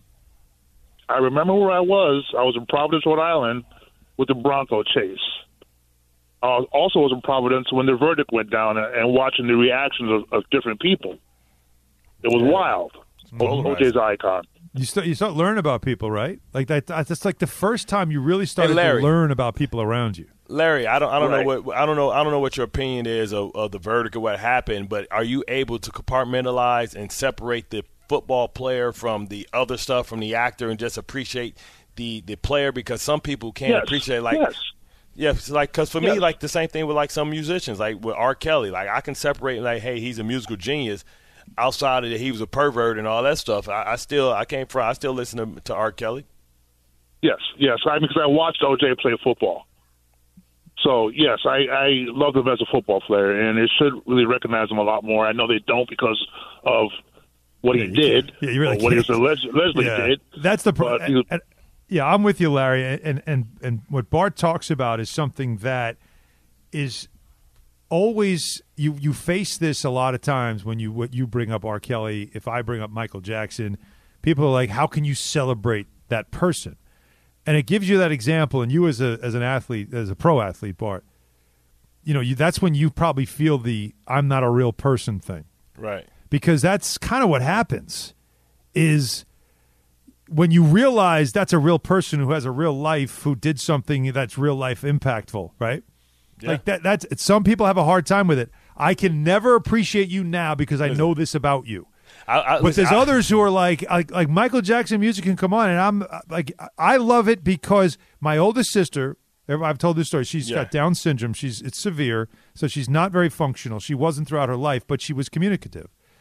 I remember where I was. I was in Providence, Rhode Island, with the Bronco chase. I also was in Providence when the verdict went down and watching the reactions of different people. It was wild. OJ's icon. You start learning about people, right? Like that's like the first time you really started to learn about people around you. Larry, I don't know what your opinion is of the verdict or what happened, but are you able to compartmentalize and separate the football player from the other stuff, from the actor, and just appreciate the player? Because some people can't appreciate because for me, like the same thing with like some musicians, like with R. Kelly, like I can separate like, hey, he's a musical genius. Outside of that, he was a pervert and all that stuff. I still listen to R. Kelly. Yes, because I watched OJ play football. So, yes, I love him as a football player, and they should really recognize him a lot more. I know they don't because of what he did, or what he allegedly did. That's the problem. Yeah, I'm with you, Larry. And what Bart talks about is something that is always you face this a lot of times when you bring up R. Kelly. If I bring up Michael Jackson, people are like, "How can you celebrate that person?" And it gives you that example. And you as an athlete, as a pro athlete, Bart, that's when you probably feel the "I'm not a real person" thing, right? Because that's kind of what happens is when you realize that's a real person who has a real life, who did something that's real life impactful, right? Yeah. Like that's some people have a hard time with it. I can never appreciate you now because I know this about you. But there's others who are like Michael Jackson music can come on, and I'm like, I love it because my oldest sister, I've told this story. She's got Down syndrome. It's severe, so she's not very functional. She wasn't throughout her life, but she was communicative.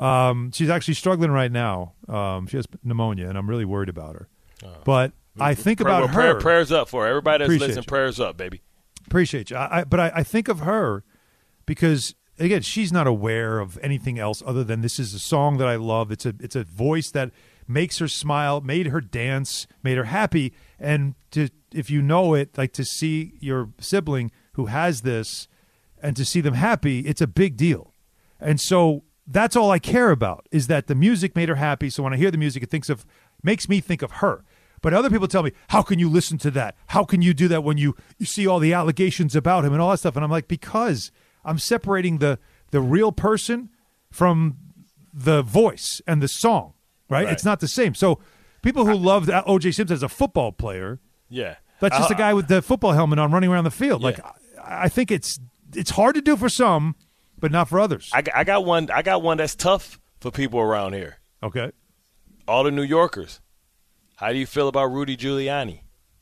She's actually struggling right now. She has pneumonia, and I'm really worried about her. But I think about her. Prayers up for her. Everybody that's Appreciate listening, you. prayers up, baby. Appreciate you. But I think of her because, again, she's not aware of anything else other than this is a song that I love. It's a voice that makes her smile, made her dance, made her happy. And if you know it, like to see your sibling who has this and to see them happy, it's a big deal. And so that's all I care about is that the music made her happy. So when I hear the music, it makes me think of her. But other people tell me, how can you listen to that? How can you do that when you see all the allegations about him and all that stuff? And I'm like, because I'm separating the real person from the voice and the song, right? It's not the same. So people who loved O.J. Simpson as a football player, that's just a guy with the football helmet on running around the field. Yeah. Like, I think it's hard to do for some, but not for others. I got one that's tough for people around here. Okay. All the New Yorkers. How do you feel about Rudy Giuliani?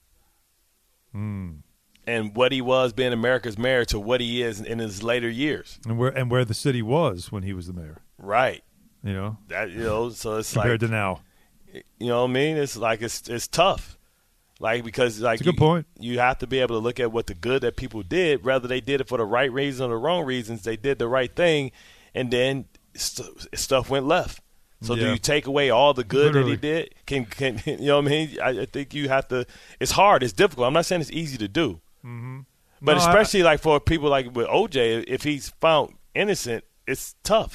And what he was being America's mayor to what he is in his later years. And where the city was when he was the mayor. Right. You know? So it's compared to now. You know what I mean? It's like it's tough. Like, because like it's a good point. You have to be able to look at what the good that people did, whether they did it for the right reason or the wrong reasons. They did the right thing, and then stuff went left. So do you take away all the good that he did? Can you know what I mean? I think you have to. It's hard. It's difficult. I'm not saying it's easy to do, but especially like for people like with OJ, if he's found innocent, it's tough.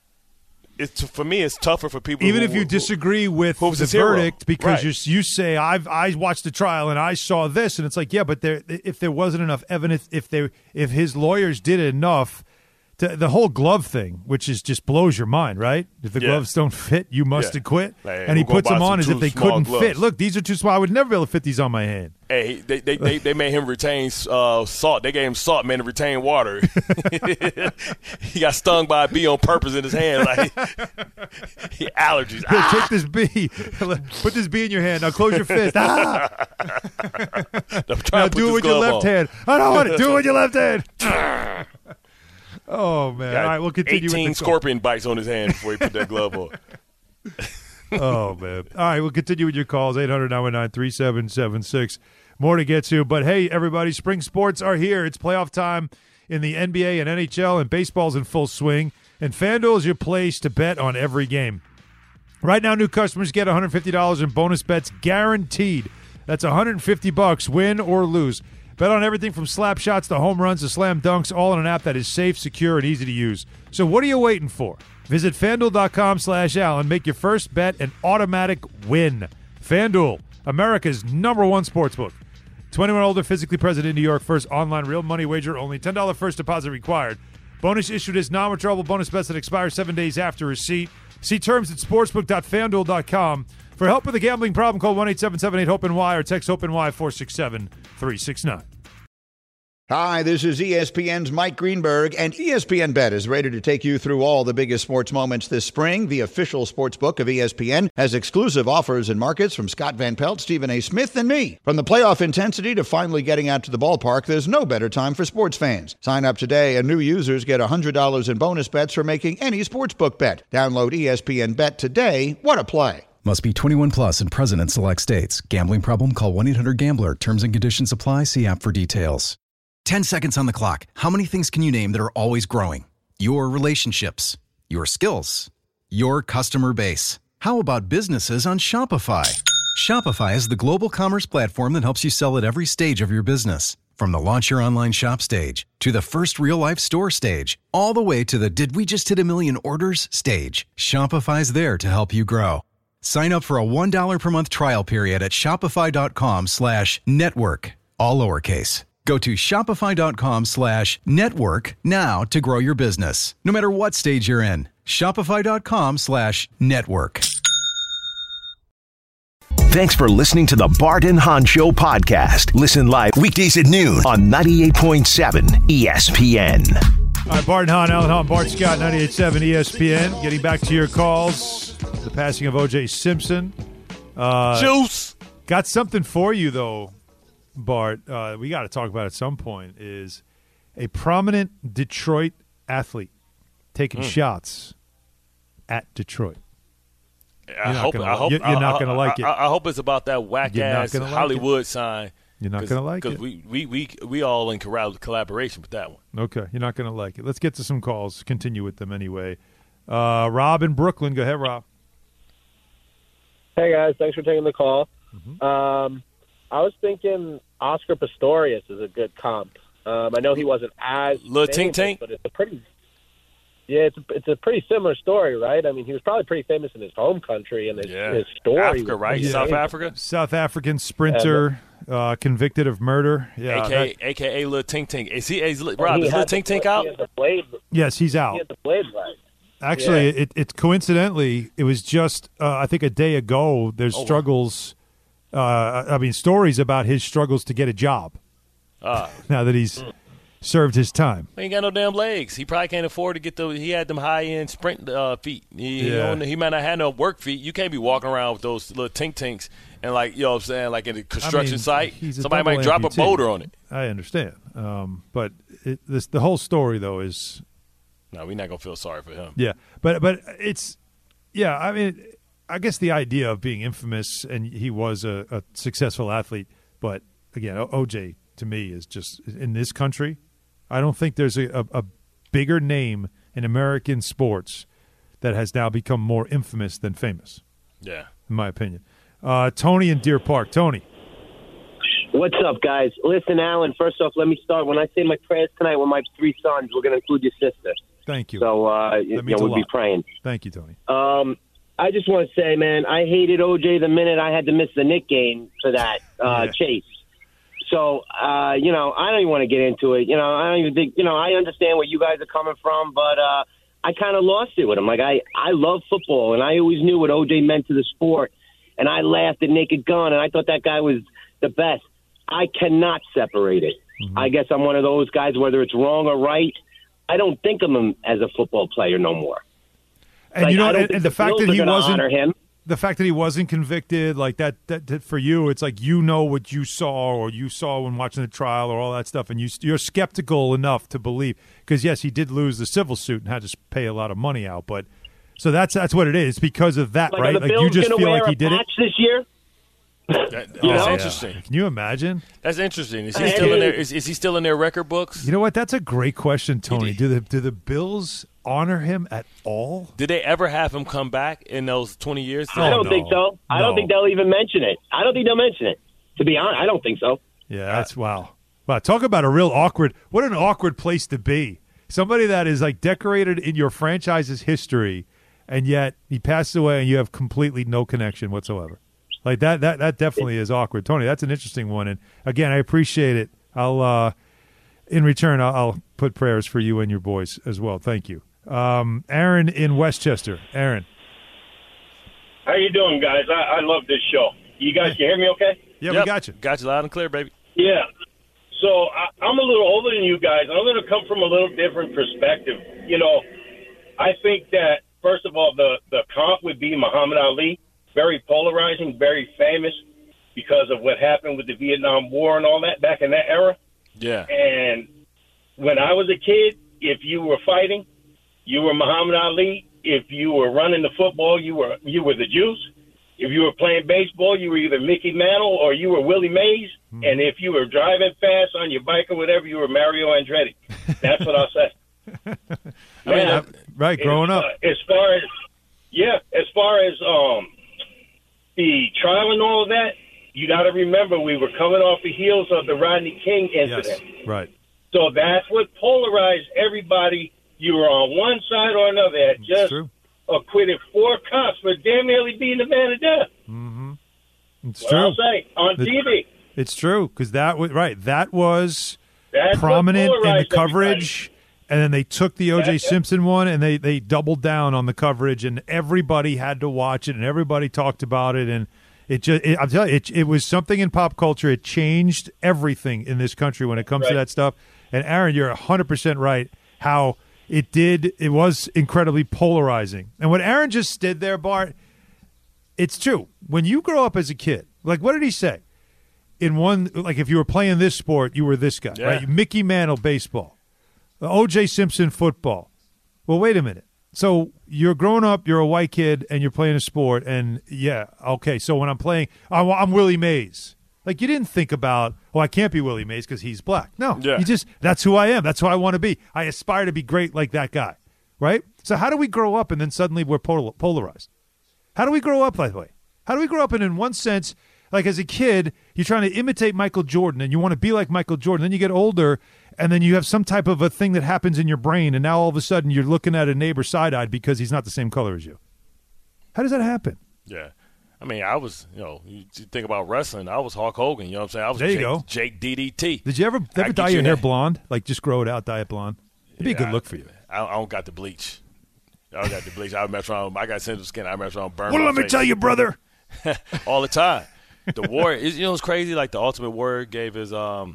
For me, it's tougher for people. Even if you disagree with the verdict, because you say I watched the trial and I saw this, and it's like, yeah, but if there wasn't enough evidence, if his lawyers did enough. The whole glove thing, which is just blows your mind, right? If the gloves don't fit, you must acquit. Like, and he puts them on as if they couldn't gloves. fit. Look, these are too small. I would never be able to fit these on my hand. Hey, they made him retain salt. They gave him salt, made him retain water. He got stung by a bee on purpose in his hand. Like he allergies. Take this bee. Put this bee in your hand. Now close your fist. Now do it with your left hand. I don't want it. Do it with your left hand. Oh, man. All right, we'll continue 18 with the scorpion bites on his hand before he put that glove on. Oh, man. All right, we'll continue with your calls, 800-919-3776. More to get to. But, hey, everybody, spring sports are here. It's playoff time in the NBA and NHL, and baseball's in full swing. And FanDuel is your place to bet on every game. Right now, new customers get $150 in bonus bets guaranteed. That's $150, win or lose. Bet on everything from slap shots to home runs to slam dunks, all in an app that is safe, secure, and easy to use. So what are you waiting for? Visit FanDuel.com/Al and make your first bet an automatic win. FanDuel, America's #1 sportsbook. 21 or older, physically present in New York. First online real money wager only. $10 first deposit required. Bonus issued as non-withdrawable bonus bets that expire 7 days after receipt. See terms at sportsbook.fanduel.com. For help with a gambling problem, call 1-877-8-HOPE-NY or text HOPE-NY 467-369. Hi, this is ESPN's Mike Greenberg, and ESPN Bet is ready to take you through all the biggest sports moments this spring. The official sports book of ESPN has exclusive offers and markets from Scott Van Pelt, Stephen A. Smith, and me. From the playoff intensity to finally getting out to the ballpark, there's no better time for sports fans. Sign up today, and new users get $100 in bonus bets for making any sportsbook bet. Download ESPN Bet today. What a play. Must be 21 plus and present in select states. Gambling problem? Call 1-800-GAMBLER. Terms and conditions apply. See app for details. 10 seconds on the clock. How many things can you name that are always growing? Your relationships, your skills, your customer base. How about businesses on Shopify? Shopify is the global commerce platform that helps you sell at every stage of your business. From the launch your online shop stage to the first real-life store stage, all the way to the did we just hit a million orders stage. Shopify's there to help you grow. Sign up for a $1 per month trial period at shopify.com/network, all lowercase. Go to shopify.com/network now to grow your business, no matter what stage you're in. Shopify.com/network. Thanks for listening to the Bart and Hahn Show podcast. Listen live weekdays at noon on 98.7 ESPN. All right, Bart and Hahn, Alan Hahn, Bart Scott, 98.7 ESPN. Getting back to your calls. The passing of O.J. Simpson. Juice. Got something for you, though, Bart. We got to talk about at some point is a prominent Detroit athlete taking shots at Detroit. I hope you're not going to like it. I hope it's about that whack-ass Hollywood sign. You're not going to like it. Because we all in collaboration with that one. Okay, you're not going to like it. Let's get to some calls. Continue with them anyway. Rob in Brooklyn. Go ahead, Rob. Hey, guys. Thanks for taking the call. Mm-hmm. I was thinking Oscar Pistorius is a good comp. I know he wasn't as Little famous, Tink Tink? but it's a pretty similar story, right? I mean, he was probably pretty famous in his home country and his story. Africa, right? Yeah. South Africa? South African sprinter, convicted of murder. Yeah, AKA Little Tink Tink. Is Rob, is Little Tink Tink out? Yes, he's out. He had the blade right. Actually, it coincidentally, it was just, I think a day ago, there's struggles, stories about his struggles to get a job now that he's served his time. He ain't got no damn legs. He probably can't afford to get he had them high-end sprint feet. He might not have no work feet. You can't be walking around with those little Tink Tinks and like, you know what I'm saying, like in a construction site. Somebody might drop a boulder on it. I understand. But the whole story, though, is... No, we're not going to feel sorry for him. Yeah, but it's – yeah, I mean, I guess the idea of being infamous, and he was a successful athlete, but, again, O.J., to me, is just – in this country, I don't think there's a bigger name in American sports that has now become more infamous than famous. Yeah. In my opinion. Tony in Deer Park. Tony. What's up, guys? Listen, Alan, first off, let me start. When I say my prayers tonight with my 3 sons, we're going to include your sister. Thank you. So, we'll be praying. Thank you, Tony. I just want to say, man, I hated OJ the minute I had to miss the Knick game for that chase. So, I don't even want to get into it. I don't even think, I understand where you guys are coming from, but I kind of lost it with him. Like, I love football, and I always knew what OJ meant to the sport, and I laughed at Naked Gun, and I thought that guy was the best. I cannot separate it. Mm-hmm. I guess I'm one of those guys, whether it's wrong or right, I don't think of him as a football player no more. And and the fact that he wasn't honor him. The fact that he wasn't convicted, like that for you, it's like what you saw or you saw when watching the trial or all that stuff, and you're skeptical enough to believe because yes, he did lose the civil suit and had to pay a lot of money out, but so that's what it is. It's because of that, like, right? Like you just feel like he did it this year. That's interesting. Can you imagine? That's interesting. Is he still in there? Is he still in their record books? You know what? That's a great question, Tony. Do the Bills honor him at all? Did they ever have him come back in those 20 years? I don't think so. I don't think they'll even mention it. I don't think they'll mention it. To be honest, I don't think so. Yeah, that's wow. Talk about a real awkward. What an awkward place to be. Somebody that is like decorated in your franchise's history, and yet he passed away, and you have completely no connection whatsoever. Like that definitely is awkward. Tony, that's an interesting one. And again, I appreciate it. I'll in return, I'll put prayers for you and your boys as well. Thank you. Aaron in Westchester. Aaron. How you doing, guys? I love this show. You guys can hear me okay? Yeah, we got you. Got you loud and clear, baby. Yeah. So I'm a little older than you guys. I'm going to come from a little different perspective. I think that, first of all, the comp would be Muhammad Ali. Very polarizing, very famous because of what happened with the Vietnam War and all that back in that era. Yeah. And when I was a kid, if you were fighting, you were Muhammad Ali. If you were running the football, you were the Juice. If you were playing baseball, you were either Mickey Mantle or you were Willie Mays. Mm-hmm. And if you were driving fast on your bike or whatever, you were Mario Andretti. That's what I'll say. Right, growing up. As far as the trial and all of that, you got to remember we were coming off the heels of the Rodney King incident. Yes, right. So that's what polarized everybody. You were on one side or another. Had just acquitted 4 cops for damn nearly being the man of death. Mm-hmm. It's what true. I'll say on TV. It's true because that was prominent in the coverage. And then they took the O.J. Simpson one, and they doubled down on the coverage, and everybody had to watch it, and everybody talked about it, and I'm telling you, it was something in pop culture. It changed everything in this country when it comes to that stuff. And Aaron, you're 100% right. How it was incredibly polarizing. And what Aaron just did there, Bart, it's true. When you grow up as a kid, like what did he say? If you were playing this sport, you were this guy, right? Mickey Mantle baseball. O.J. Simpson football. Well, wait a minute. So you're growing up, you're a white kid, and you're playing a sport, and okay. So when I'm playing, I'm Willie Mays. Like, you didn't think about, I can't be Willie Mays because he's black. No, that's who I am. That's who I want to be. I aspire to be great like that guy, right? So how do we grow up and then suddenly we're polarized? How do we grow up that way? How do we grow up and in one sense, like as a kid, you're trying to imitate Michael Jordan and you want to be like Michael Jordan. Then you get older and then you have some type of a thing that happens in your brain, and now all of a sudden you're looking at a neighbor side-eyed because he's not the same color as you. How does that happen? Yeah. I mean, I was, you think about wrestling, I was Hulk Hogan, you know what I'm saying? There you go. Jake DDT. Did you ever dye your hair blonde? Like, just grow it out, dye it blonde? It'd be a good look for you. I don't got the bleach. I mess around. I got sensitive skin. I mess around, burn Well, my let me face. tell you, brother. All the time. The Warrior, it's crazy. Like, the Ultimate Warrior gave his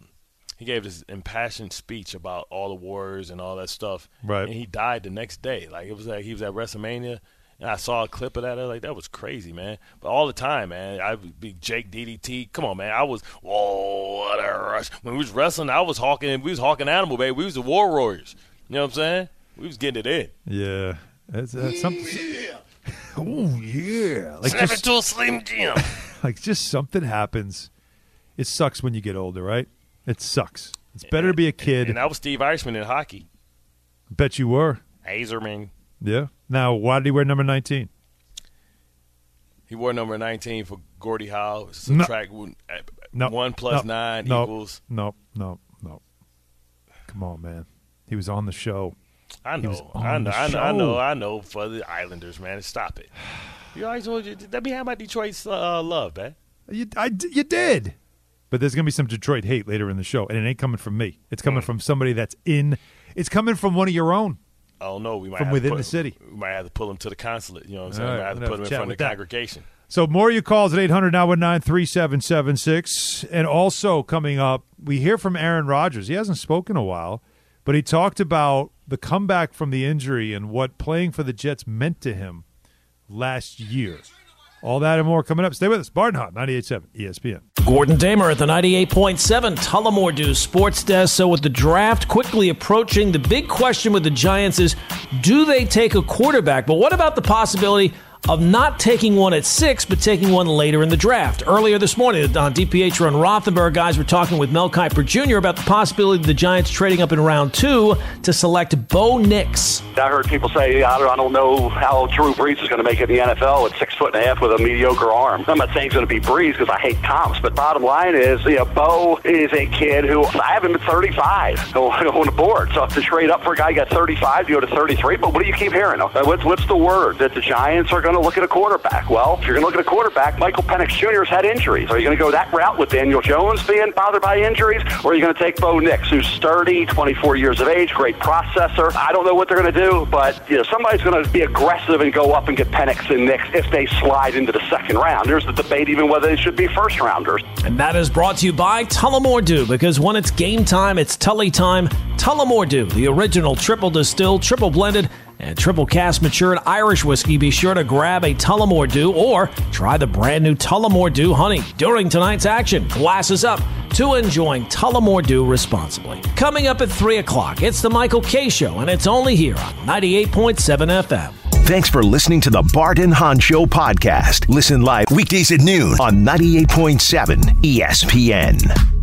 impassioned speech about all the Warriors and all that stuff. Right. And he died the next day. Like, it was like he was at WrestleMania. And I saw a clip of that. I was like, that was crazy, man. But all the time, man, I would be Jake DDT. Come on, man. I was, what a rush. When we was wrestling, we was hawking animal, baby. We was the War Warriors. You know what I'm saying? We was getting it in. Yeah. That's something. Yeah. Oh, yeah. Like Snap it to a Slim Jim. Like, just something happens. It sucks when you get older, right? It sucks. It's better to be a kid. And I was Steve Eisman in hockey. Bet you were. Hazelman. Yeah. Now, why did he wear number 19? He wore number 19 for Gordie Howe. Subtract 1 + 9 equals. No. Come on, man. He was on the show. I know. For the Islanders, man. Stop it. You always told you. Let me have my Detroit's love, man. You did. But there's going to be some Detroit hate later in the show, and it ain't coming from me. It's coming from somebody that's in. It's coming from one of your own. Oh, no. We might from within the city. We might have to pull him to the consulate. You know what I'm saying? We might have to put him in front of the congregation. So more of your calls at 800-919-3776. And also coming up, we hear from Aaron Rodgers. He hasn't spoken in a while, but he talked about the comeback from the injury and what playing for the Jets meant to him last year. All that and more coming up. Stay with us. Bart and Hahn, 98.7 ESPN. Gordon Damer at the 98.7 Tullamore Dew Sports Desk. So with the draft quickly approaching, the big question with the Giants is, do they take a quarterback? But what about the possibility of not taking one at 6, but taking one later in the draft? Earlier this morning on DPH and Rothenberg, guys were talking with Mel Kiper Jr. about the possibility of the Giants trading up in round 2 to select Bo Nix. I heard people say, I don't know how Drew Brees is going to make it in the NFL at 6'1" with a mediocre arm. I'm not saying he's going to be Brees because I hate comps, but bottom line is, Bo is a kid who I have him at 35 on the board. So to trade up for a guy who got 35, you go to 33. But what do you keep hearing? What's the word? That the Giants are going to look at a quarterback. Well, if you're going to look at a quarterback, Michael Penix Jr. has had injuries. Are you going to go that route with Daniel Jones being bothered by injuries? Or are you going to take Bo Nix, who's sturdy, 24 years of age, great processor? I don't know what they're going to do, but somebody's going to be aggressive and go up and get Penix and Nix if they slide into the second round. There's the debate even whether they should be first rounders. And that is brought to you by Tullamore Dew, because when it's game time, it's Tully time. Tullamore Dew, the original triple distilled, triple blended, and triple cask matured Irish whiskey. Be sure to grab a Tullamore Dew or try the brand new Tullamore Dew Honey during tonight's action. Glasses up to enjoying Tullamore Dew responsibly. Coming up at 3 o'clock, it's the Michael K. Show, and it's only here on 98.7 FM. Thanks for listening to the Bart and Hahn Show podcast. Listen live weekdays at noon on 98.7 ESPN.